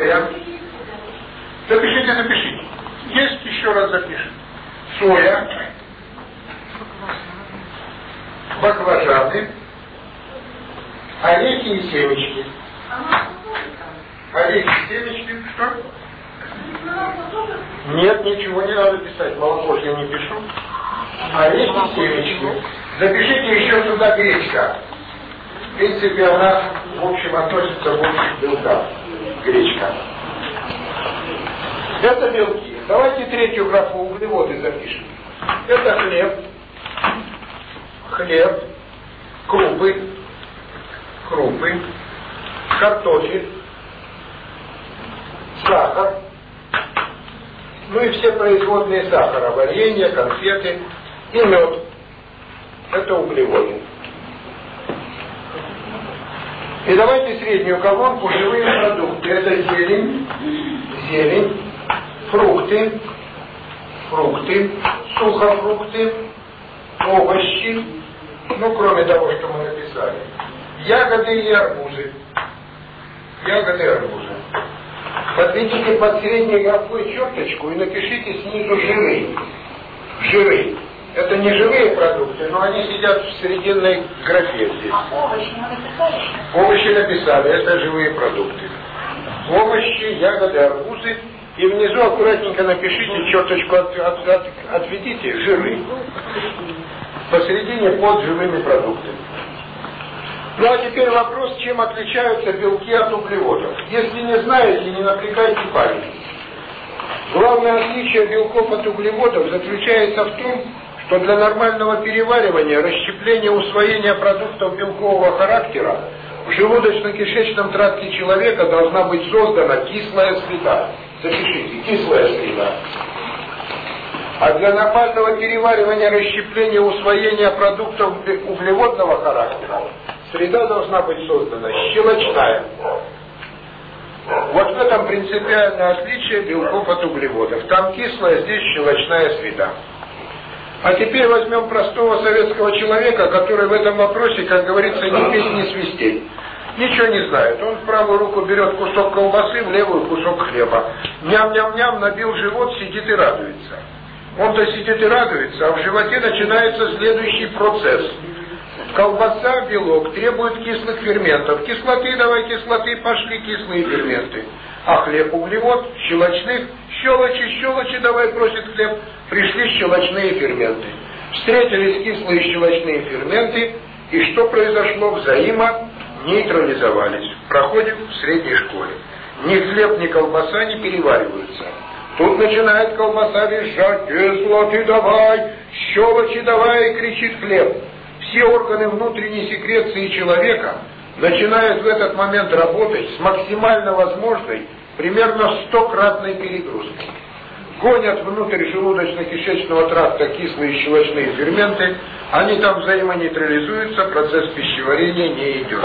Запишите, запишите. Есть, еще раз запишем. Соя, баклажаны, орехи и семечки. Орехи и семечки, что? Нет, ничего не надо писать. Молоко я не пишу. Орехи и семечки. Запишите еще сюда гречка. В принципе, она, в общем, относится больше к белкам. Гречка. Это белки. Давайте третью графу углеводы запишем. Это хлеб, крупы, картофель, сахар, ну и все производные сахара, варенье, конфеты и мед. Это углеводы. И давайте среднюю колонку живые продукты. Это зелень, фрукты, сухофрукты, овощи, ну кроме того, что мы написали, ягоды и арбузы. Подведите под средней графой черточку и напишите снизу жиры. Это не живые продукты, но они сидят в срединной графе здесь. А овощи мы написали? Овощи написали, это живые продукты. Овощи, ягоды, арбузы. И внизу аккуратненько напишите, черточку отведите, жиры. Посередине под живыми продуктами. Ну а теперь вопрос, чем отличаются белки от углеводов. Если не знаете, не напрягайте память. Главное отличие белков от углеводов заключается в том, что для нормального переваривания, расщепления, усвоения продуктов белкового характера в желудочно-кишечном тракте человека должна быть создана кислая среда. Запишите, кислая среда. А для нормального переваривания, расщепления, усвоения продуктов углеводного характера среда должна быть создана щелочная. Вот в этом принципиальное отличие белков от углеводов. Там кислая, здесь щелочная среда. А теперь возьмем простого советского человека, который в этом вопросе, как говорится, ни петь, ни свистеть. Ничего не знает. Он в правую руку берет кусок колбасы, в левую кусок хлеба. Ням-ням-ням, набил живот, сидит и радуется. Он-то сидит и радуется, а в животе начинается следующий процесс. Колбаса, белок требует кислых ферментов. Кислоты, давай кислоты, пошли кислые ферменты. А хлеб, углевод, щелочных, щелочи, давай, просит хлеб. Пришли щелочные ферменты. Встретились кислые щелочные ферменты, и что произошло? Нейтрализовались. Проходим в средней школе. Ни хлеб, ни колбаса не перевариваются. Тут начинает колбаса визжать: кислоты давай, щелочи давай, кричит хлеб. Все органы внутренней секреции человека начинают в этот момент работать с максимально возможной, примерно 100-кратной перегрузкой. Гонят внутрь желудочно-кишечного тракта кислые щелочные ферменты, они там взаимонейтрализуются, процесс пищеварения не идет.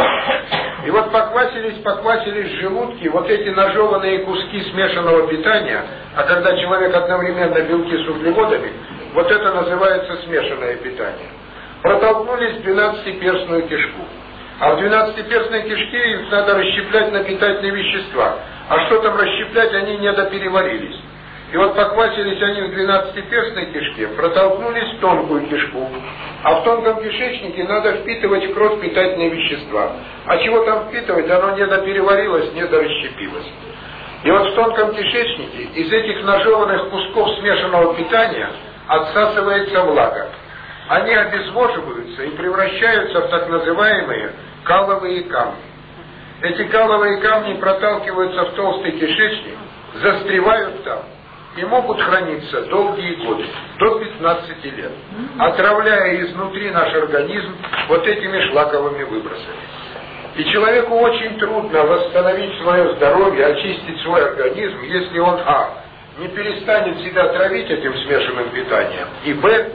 И вот поквасились желудки, вот эти нажеванные куски смешанного питания, а когда человек одновременно белки с углеводами, вот это называется смешанное питание. Протолкнулись в 12-перстную кишку. А в 12-перстной кишке их надо расщеплять на питательные вещества. А что там расщеплять, они недопереварились. И вот поквасились они в 12-перстной кишке, протолкнулись в тонкую кишку. А в тонком кишечнике надо впитывать в кровь питательные вещества. А чего там впитывать? Оно недопереварилось, недорасщепилось. И вот в тонком кишечнике из этих нажеванных кусков смешанного питания отсасывается влага. Они обезвоживаются и превращаются в так называемые каловые камни. Эти каловые камни проталкиваются в толстый кишечник, застревают там и могут храниться долгие годы, до 15 лет, отравляя изнутри наш организм вот этими шлаковыми выбросами. И человеку очень трудно восстановить свое здоровье, очистить свой организм, если он не перестанет себя травить этим смешанным питанием, и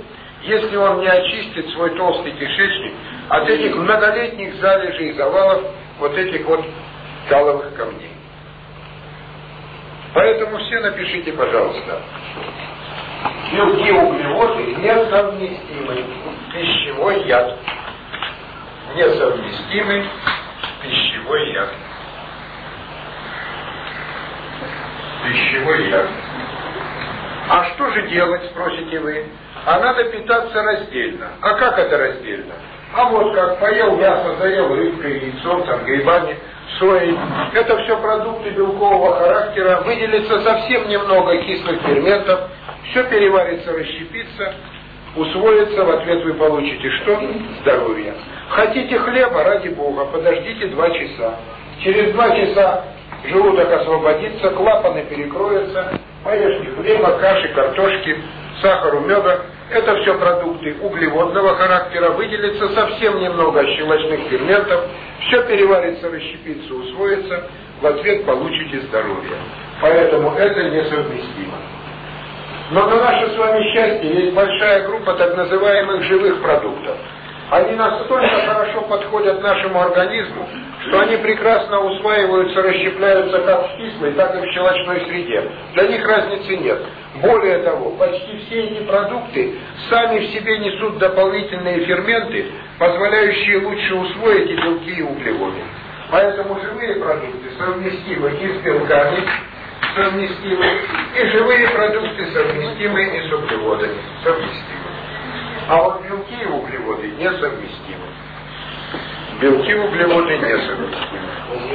если он не очистит свой толстый кишечник от этих многолетних залежей и завалов вот этих вот каловых камней. Поэтому все напишите, пожалуйста, белки и углеводы несовместимы. Пищевой яд. Несовместимый пищевой яд. пищевой яд. А что же делать, спросите вы? А надо питаться раздельно. А как это раздельно? А вот как поел мясо, заел рыбкой, яйцом, там, грибами, соей. Это все продукты белкового характера. Выделится совсем немного кислых ферментов. Все переварится, расщепится, усвоится. В ответ вы получите что? Здоровье. Хотите хлеба, ради Бога, подождите 2 часа. Через 2 часа желудок освободится, клапаны перекроются. Поешьте хлеба, каши, картошки, сахару, меда. Это все продукты углеводного характера. Выделится совсем немного щелочных ферментов. Все переварится, расщепится, усвоится. В ответ получите здоровье. Поэтому это несовместимо. Но на наше с вами счастье есть большая группа так называемых живых продуктов. Они настолько хорошо подходят нашему организму, что они прекрасно усваиваются, расщепляются как в кислой, так и в щелочной среде. Для них разницы нет. Более того, почти все эти продукты сами в себе несут дополнительные ферменты, позволяющие лучше усвоить и белки, и углеводы. Поэтому живые продукты совместимы и с белками, совместимы, и живые продукты совместимы и с углеводами, совместимы. А вот белки и углеводы несовместимы. Белки и углеводы несовместимы.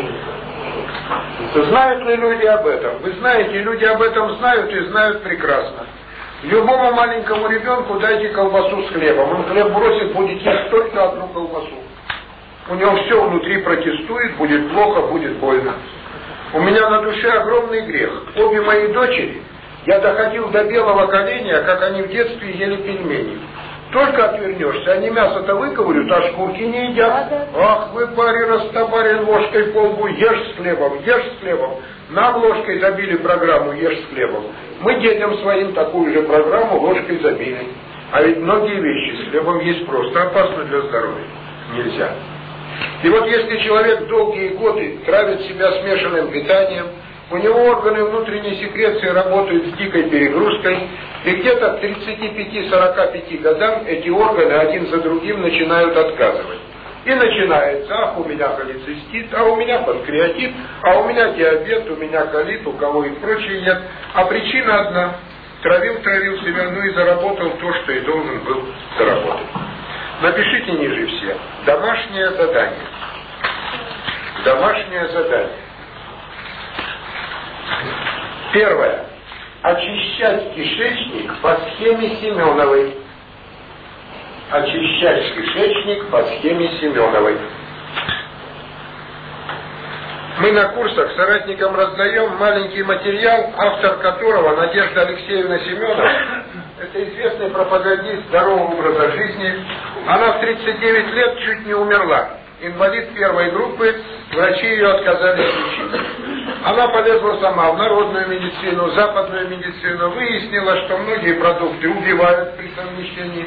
Знают ли люди об этом? Вы знаете, люди об этом знают и знают прекрасно. Любому маленькому ребенку дайте колбасу с хлебом. Он хлеб бросит, будет есть только одну колбасу. У него все внутри протестует, будет плохо, будет больно. У меня на душе огромный грех. Обе мои дочери, я доходил до белого коленя, как они в детстве ели пельмени. Только отвернешься, они мясо-то выковырют, а шкурки не едят. Ах, вы, парень, растопарен ложкой по лбу, ешь с хлебом, ешь с хлебом. Нам ложкой забили программу «Ешь с хлебом». Мы детям своим такую же программу ложкой забили. А ведь многие вещи с хлебом есть просто опасно для здоровья. Нельзя. И вот если человек долгие годы травит себя смешанным питанием, у него органы внутренней секреции работают с дикой перегрузкой, и где-то к 35-45 годам эти органы один за другим начинают отказывать. И начинается: ах, у меня холецистит, а у меня панкреатит, а у меня диабет, у меня колит, у кого и прочее нет. А причина одна: травил себя, ну и заработал то, что и должен был заработать. Напишите ниже все. Домашнее задание. Домашнее задание. Первое. Очищать кишечник по схеме Семеновой. Очищать кишечник по схеме Семеновой. Мы на курсах соратникам раздаем маленький материал, автор которого Надежда Алексеевна Семенова. Это известный пропагандист здорового образа жизни. Она в 39 лет чуть не умерла. Инвалид первой группы, врачи ее отказались лечить. Она полезла сама в народную медицину, западную медицину, выяснила, что многие продукты убивают при совмещении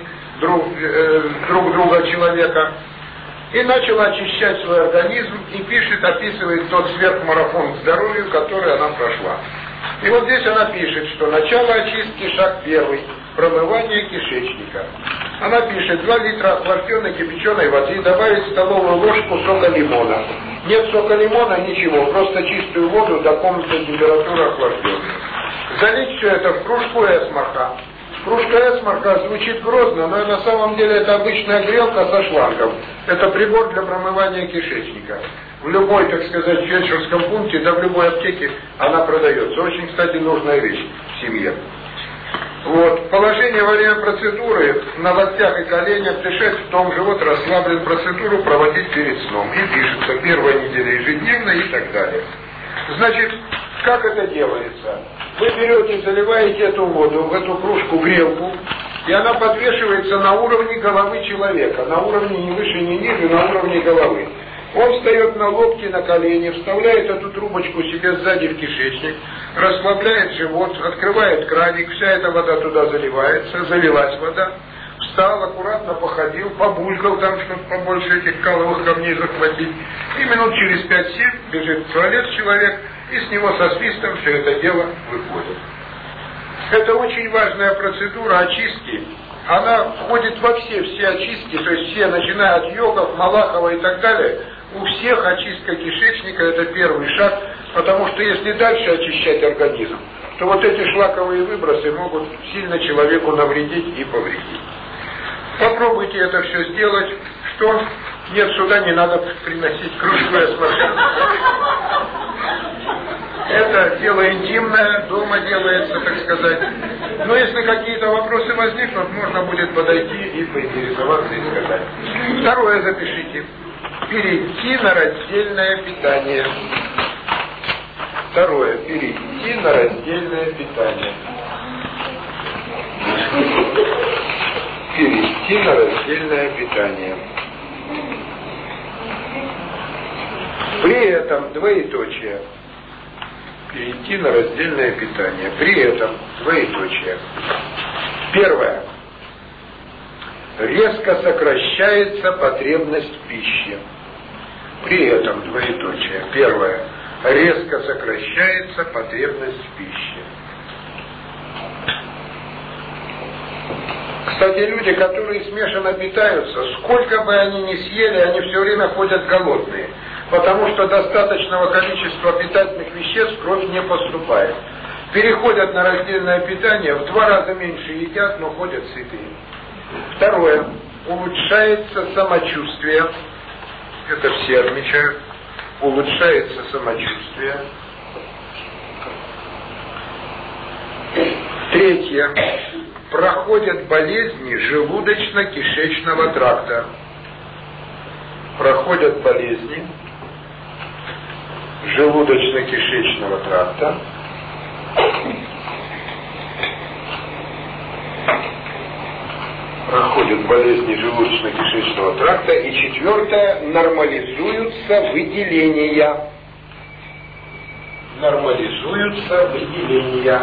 друг друга человека. И начала очищать свой организм и пишет, описывает тот сверхмарафон к здоровью, который она прошла. И вот здесь она пишет, что начало очистки, шаг первый, промывание кишечника. Она пишет: 2 литра охлажденной кипяченой воды, добавить столовую ложку сока лимона. Нет сока лимона, ничего, просто чистую воду до комнатной температуры охлажденной. Залить все это в кружку эсмарха. Кружка эсмарха звучит грозно, но на самом деле это обычная грелка со шлангом. Это прибор для промывания кишечника. В любой, так сказать, фельдшерском пункте, да в любой аптеке она продается. Очень, кстати, нужная вещь в семье. Вот. Положение во время процедуры на локтях и коленях: дышать в том же, вот расслаблен, процедуру проводить перед сном. И пишется: 1-я неделя ежедневно и так далее. Значит, как это делается? Вы берете, заливаете эту воду в эту кружку-грелку, и она подвешивается на уровне головы человека, на уровне не выше, не ниже, на уровне головы. Он встает на локти, на колени, вставляет эту трубочку себе сзади в кишечник, расслабляет живот, открывает краник, вся эта вода туда заливается, залилась вода, встал, аккуратно походил, побулькал там, чтобы побольше этих каловых камней захватить, и минут через 5-7 бежит в туалет человек, и с него со свистом все это дело выходит. Это очень важная процедура очистки. Она входит во все очистки, то есть все, начиная от йогов, Малахова и так далее. У всех очистка кишечника — это первый шаг Потому что если дальше очищать организм, то вот эти шлаковые выбросы могут сильно человеку навредить и повредить. Попробуйте это все сделать. Что? Нет, сюда не надо приносить кружку и осмотреться. Это дело интимное, дома делается, так сказать. Но если какие-то вопросы возникнут, можно будет подойти и поинтересоваться и сказать. Второе запишите. Перейти на раздельное питание. Второе. Перейти на раздельное питание. Перейти на раздельное питание. При этом двоеточие. Перейти на раздельное питание. При этом двоеточие. Первое. Резко сокращается потребность в пище. При этом двоеточие. Первое. Резко сокращается потребность в пище. Кстати, люди, которые смешанно питаются, сколько бы они ни съели, они все время ходят голодные. Потому что достаточного количества питательных веществ в кровь не поступает. Переходят на раздельное питание, в 2 раза меньше едят, но ходят сытые. Второе. Улучшается самочувствие. Это все отмечают. Улучшается самочувствие. Третье. Проходят болезни желудочно-кишечного тракта. Проходят болезни желудочно-кишечного тракта. Проходят болезни желудочно-кишечного тракта. И четвертое. Нормализуются выделения. Нормализуются выделения.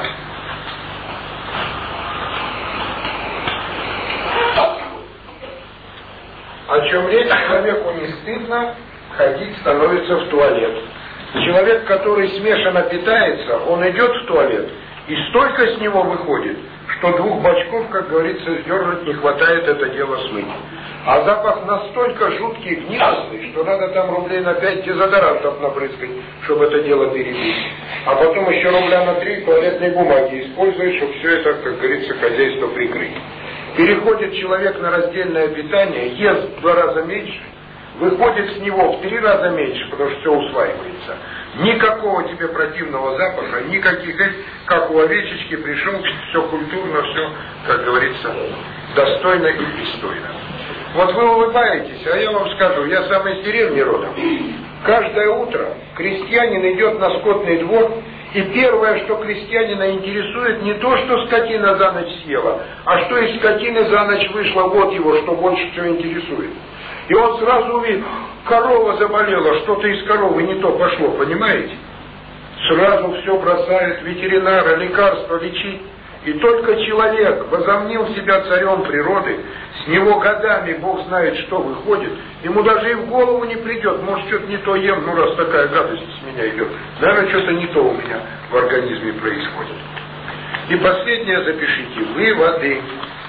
О чем речь? Человеку не стыдно ходить, становится в туалет. Человек, который смешанно питается, он идет в туалет, и столько с него выходит, что 2 бачков, как говорится, сдернуть не хватает это дело смыть. А запах настолько жуткий, гнилостный, что надо там рублей на 5 дезодорантов напрыскать, чтобы это дело перебить. А потом еще рубля на 3 туалетной бумаги использовать, чтобы все это, как говорится, хозяйство прикрыть. Переходит человек на раздельное питание, ест в 2 раза меньше, выходит с него в 3 раза меньше, потому что все усваивается. Никакого тебе противного запаха, никаких, как у овечечки, пришел, все культурно, все, как говорится, достойно и пристойно. Вот вы улыбаетесь, а я вам скажу, я сам из деревни родом. Каждое утро крестьянин идет на скотный двор, и первое, что крестьянина интересует, не то, что скотина за ночь съела, а что из скотины за ночь вышло, вот его, что больше всего интересует. И он сразу увидит, корова заболела, что-то из коровы не то пошло, понимаете? Сразу все бросает ветеринара, лекарства лечить. И только человек возомнил себя царем природы, с него годами Бог знает, что выходит, ему даже и в голову не придет, может, что-то не то ем, ну раз такая гадость с меня идет, наверное, что-то не то у меня в организме происходит. И последнее запишите, выводы.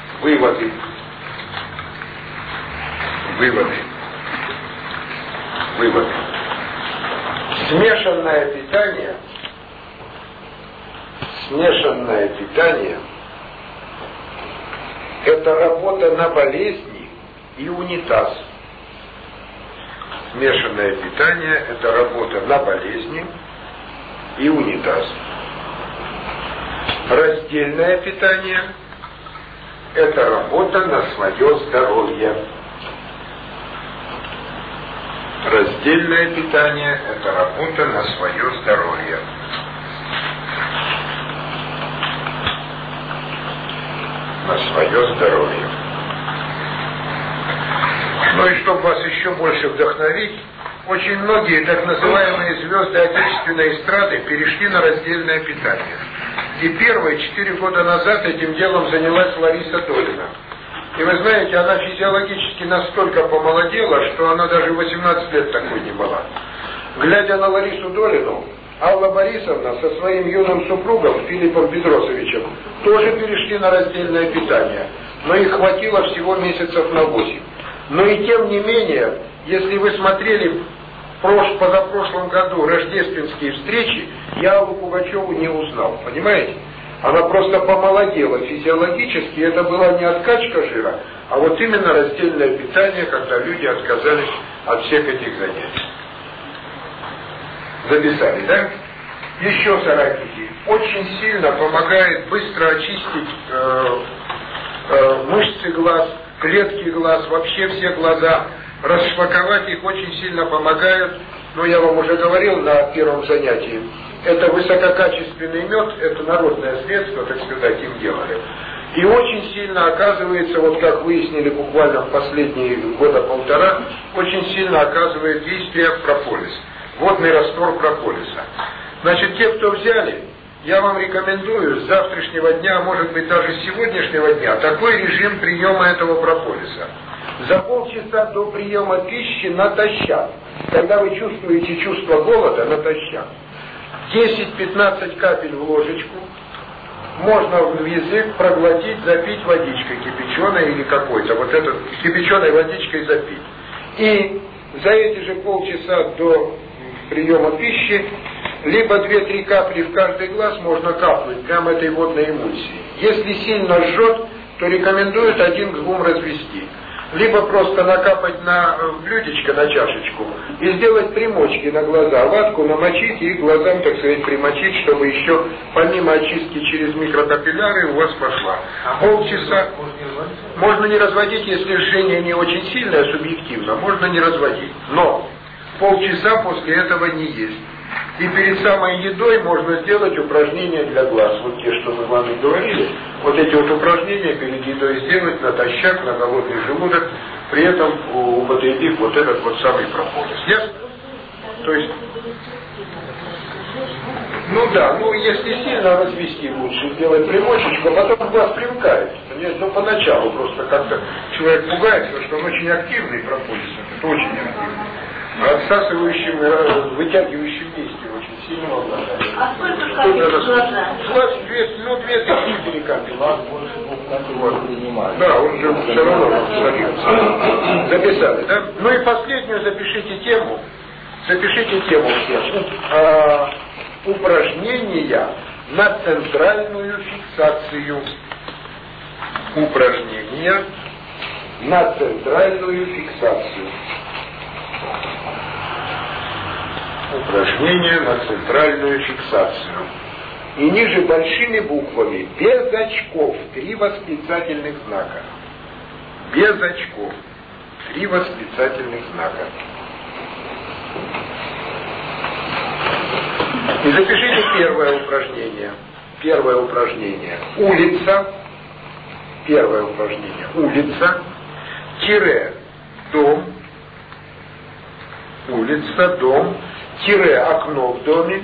Смешанное питание – это работа на болезни и унитаз. Смешанное питание – это работа на болезни и унитаз. Раздельное питание – это работа на свое здоровье. Раздельное питание – это работа на свое здоровье. На свое здоровье. Ну и чтобы вас еще больше вдохновить, очень многие так называемые звезды отечественной эстрады перешли на раздельное питание. И первые 4 года назад этим делом занялась Лариса Долина. И вы знаете, она физиологически настолько помолодела, что она даже 18 лет такой не была. Глядя на Ларису Долину, Алла Борисовна со своим юным супругом Филиппом Бедросовичем тоже перешли на раздельное питание, но их хватило всего месяцев на 8. Но и тем не менее, если вы смотрели позапрошлом году рождественские встречи, я Аллу Пугачеву не узнал, понимаете? Она просто помолодела физиологически, это была не откачка жира, а вот именно раздельное питание, когда люди отказались от всех этих занятий. Записали, да? Еще соратники. Очень сильно помогает быстро очистить мышцы глаз, клетки глаз, вообще все глаза. Расшлаковать их очень сильно помогают. Но я вам уже говорил на первом занятии. Это высококачественный мед, это народное средство, так сказать, им делали. И очень сильно оказывается, вот как выяснили буквально в последние года полтора, очень сильно оказывает действие прополис. Водный раствор прополиса. Значит, те, кто взяли, я вам рекомендую с завтрашнего дня, может быть даже с сегодняшнего дня, такой режим приема этого прополиса. За полчаса до приема пищи натощак. Когда вы чувствуете чувство голода, натощак. 10-15 капель в ложечку. Можно в язык проглотить, запить водичкой кипяченой или какой-то. Вот это кипяченой водичкой запить. И за эти же полчаса до приема пищи либо 2-3 капли в каждый глаз можно капнуть прямо этой водной эмульсией. Если сильно жжет, то рекомендуют 1 к 2 развести. Либо просто накапать на блюдечко, на чашечку и сделать примочки на глаза, ватку намочить и глазам, так сказать, примочить, чтобы еще помимо очистки через микрокапилляры у вас пошла. Полчаса можно не разводить, если жжение не очень сильное, субъективно, можно не разводить. Но полчаса после этого не есть. И перед самой едой можно сделать упражнения для глаз. Вот те, что мы вам и говорили. Вот эти вот упражнения перед едой сделать натощак, на голодный желудок, при этом употребив вот этот вот самый прополис. Ясно? То есть, если сильно развести, лучше сделать примочечку, а потом глаз привыкает. Ну, поначалу просто как-то человек пугается, что он очень активный прополис. Это очень активный. Отсасывающим, вытягивающим действием очень сильно обладает. А сколько капель глаза? Глаз 2-4 капли. Глаз больше 2 капель принимает. Да, он же все равно сольется. Записали, да? Ну и последнюю запишите тему всем. Упражнения на центральную фиксацию. Упражнения на центральную фиксацию. Упражнение на центральную фиксацию. И ниже большими буквами, без очков, 3 восклицательных знака. Без очков, 3 восклицательных знака. И запишите первое упражнение. Первое упражнение. Улица. Первое упражнение. Улица. Тире. Дом. Улица, дом, тире, окно в доме,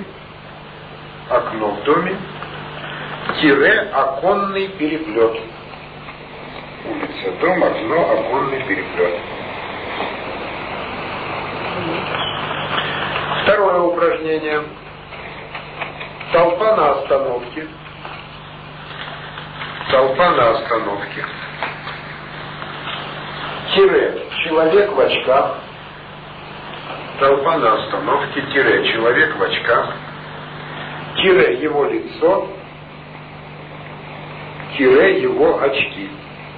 тире, оконный переплет. Улица, дом, окно, оконный переплет. Второе упражнение. Толпа на остановке. Толпа на остановке. Тире, человек в очках. Толпа на остановке, тире, человек в очках, тире, его лицо, тире, его очки.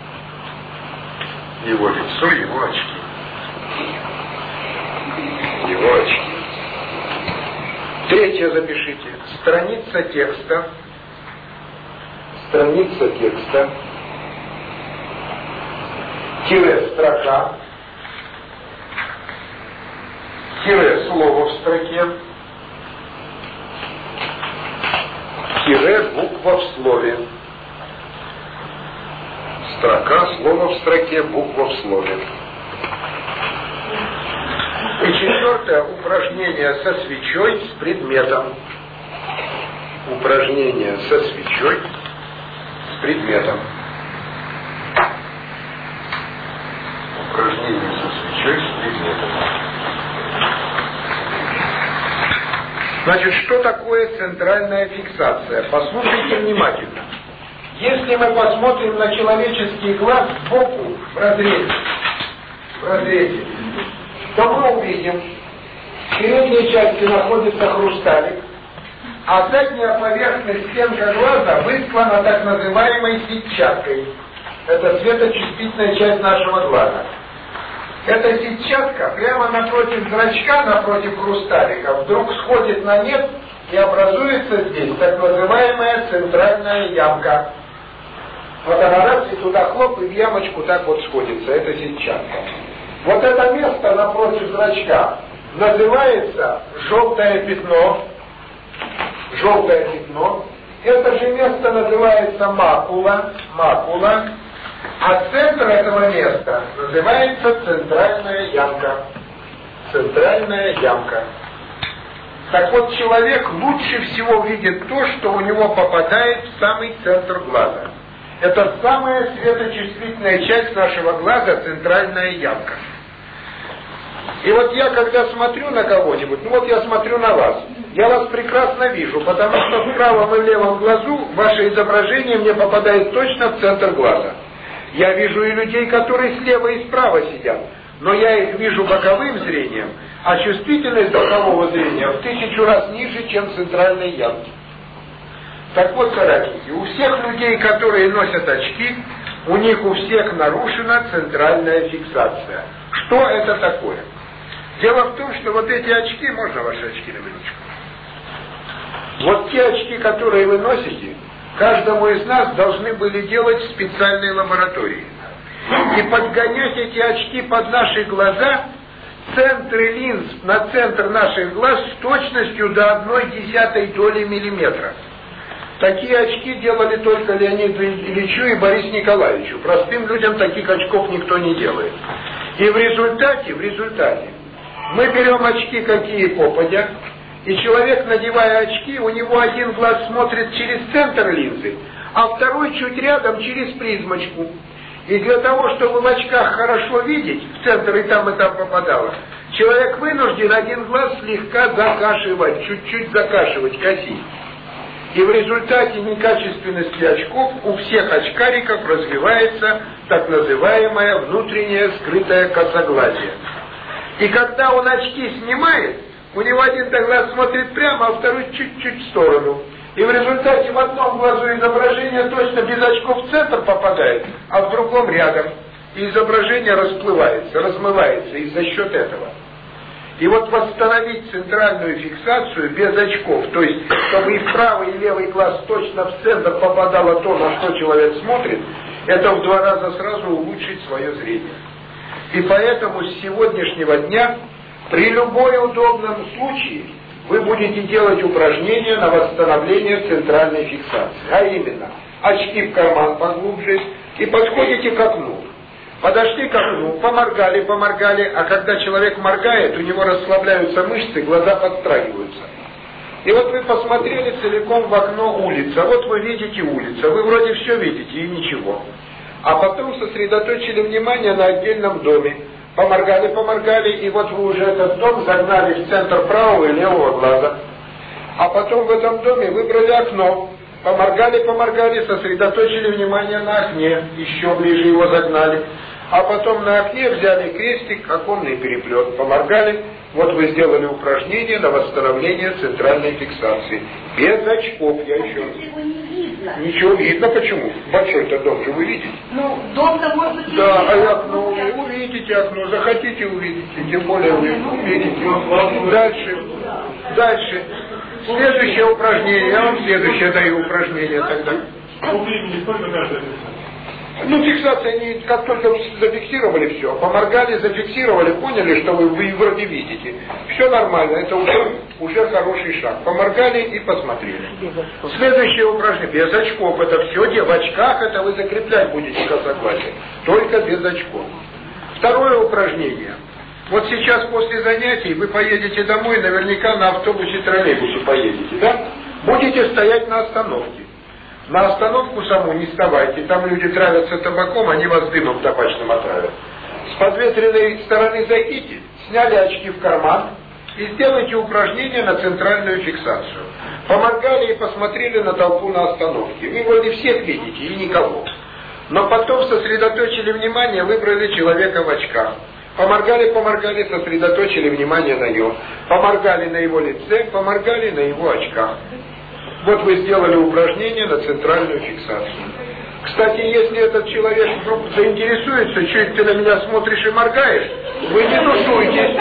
Его лицо, его очки. Его очки. Третье запишите. Страница текста. Страница текста. Тире, строка. Тире, слово в строке. Тире, буква в слове. Строка, слово в строке, буква в слове. И четвертое упражнение со свечой, с предметом. Упражнение со свечой, с предметом. Упражнение со свечой, с предметом. Значит, что такое центральная фиксация? Послушайте внимательно. Если мы посмотрим на человеческий глаз сбоку, в разрезе, то мы увидим, В передней части находится хрусталик, а задняя поверхность стенка глаза выслана так называемой сетчаткой. Это светочувствительная часть нашего глаза. Эта сетчатка прямо напротив зрачка, напротив хрусталика, вдруг сходит на нет и образуется здесь так называемая центральная ямка. Вот она раз и туда хлоп, и в ямочку так вот сходится, это сетчатка. Вот это место напротив зрачка называется желтое пятно. Желтое пятно. Это же место называется макула. А центр этого места называется центральная ямка. Центральная ямка. Так вот, человек лучше всего видит то, что у него попадает в самый центр глаза. Это самая светочувствительная часть нашего глаза, центральная ямка. И вот я, когда смотрю на кого-нибудь, ну вот я смотрю на вас, я вас прекрасно вижу, потому что в правом и в левом глазу ваше изображение мне попадает точно в центр глаза. Я вижу и людей, которые слева и справа сидят, но я их вижу боковым зрением, а чувствительность бокового зрения в 1000 раз ниже, чем центральной ямки. Так вот, соратники, у всех людей, которые носят очки, у них у всех нарушена центральная фиксация. Что это такое? Дело в том, что вот эти очки, можно ваши очки на минуточку? Вот те очки, которые вы носите, каждому из нас должны были делать в специальной лаборатории. И подгонять эти очки под наши глаза, центры линз на центр наших глаз с точностью до 0,1 доли миллиметра. Такие очки делали только Леониду Ильичу и Борису Николаевичу. Простым людям таких очков никто не делает. И в результате мы берем очки какие попадя, и человек, надевая очки, у него один глаз смотрит через центр линзы, а второй чуть рядом через призмочку. И для того, чтобы в очках хорошо видеть, в центр и там попадало, человек вынужден один глаз слегка закашивать, чуть-чуть закашивать, косить. И в результате некачественности очков у всех очкариков развивается так называемое внутреннее скрытое косоглазие. И когда он очки снимает, у него один глаз смотрит прямо, а второй чуть-чуть в сторону. И в результате в одном глазу изображение точно без очков в центр попадает, а в другом рядом. И изображение расплывается, размывается из-за счет этого. И вот восстановить центральную фиксацию без очков, то есть чтобы и в правый, и левый глаз точно в центр попадало то, на что человек смотрит, это в 2 раза сразу улучшить свое зрение. И поэтому с сегодняшнего дня при любой удобном случае вы будете делать упражнения на восстановление центральной фиксации. А именно, очки в карман поглубже и подходите к окну. Подошли к окну, поморгали, а когда человек моргает, у него расслабляются мышцы, глаза подстрагиваются. И вот вы посмотрели целиком в окно улица, вот вы видите улицу, вы вроде все видите и ничего. А потом сосредоточили внимание на отдельном доме, поморгали, и вот вы уже этот дом загнали в центр правого и левого глаза. А потом в этом доме выбрали окно, поморгали, сосредоточили внимание на окне, еще ближе его загнали. А потом на окне взяли крестик, оконный переплет, поморгали. Вот вы сделали упражнение на восстановление центральной фиксации. Без очков, я еще раз. Его не видно. Ничего видно, почему? Большой-то дом же вы видите. Ну, дом-то может быть... Да, а окно, вы увидите окно, захотите увидите, тем более вы увидите. Дальше. Следующее упражнение, я вам следующее даю упражнение тогда. Ну, фиксация, не как только зафиксировали все, поморгали, зафиксировали, поняли, что вы вроде видите. Все нормально, это уже хороший шаг. Поморгали и посмотрели. Следующее упражнение, без очков, это все, в очках это вы закреплять будете косоглазие, только без очков. Второе упражнение. Вот сейчас после занятий вы поедете домой, наверняка на автобусе, троллейбусе поедете, да? Будете стоять на остановке. На остановку саму не вставайте, там люди травятся табаком, они вас дымом табачным отравят. С подветренной стороны зайдите, сняли очки в карман и сделайте упражнение на центральную фиксацию. Поморгали и посмотрели на толпу на остановке. Вы вроде всех видите и никого. Но потом сосредоточили внимание, выбрали человека в очках. Поморгали, сосредоточили внимание на нем. Поморгали на его лице, поморгали на его очках. Вот вы сделали упражнение на центральную фиксацию. Кстати, если этот человек вдруг заинтересуется, что ты на меня смотришь и моргаешь, вы не тушуйтесь.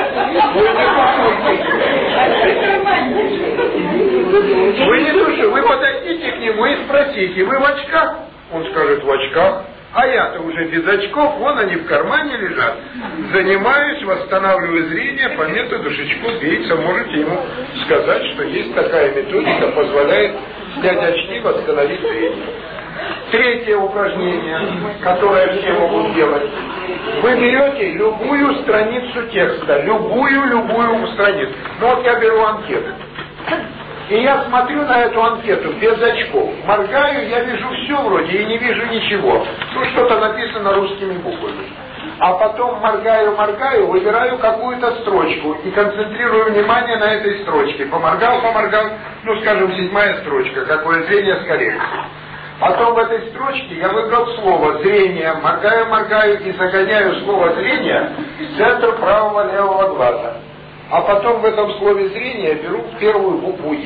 Вы не тушуйтесь. Вы подойдите к нему и спросите, вы в очках? Он скажет, в очках. А я-то уже без очков, вон они в кармане лежат. Занимаюсь, восстанавливаю зрение по методу Шичко-Бейтса. Можете ему сказать, что есть такая методика, позволяет снять очки, восстановить зрение. Третье упражнение, которое все могут делать. Вы берете любую страницу текста, любую страницу. Ну вот я беру анкету. И я смотрю на эту анкету без очков. Моргаю, я вижу все вроде и не вижу ничего. Ну, что-то написано русскими буквами. А потом моргаю, выбираю какую-то строчку и концентрирую внимание на этой строчке. Поморгал, ну, скажем, 7-я строчка, какое зрение с коррекцией. Потом в этой строчке я выбрал слово «зрение», моргаю и загоняю слово «зрение» в центр правого левого глаза. А потом в этом слове «зрение» беру первую букву «Е».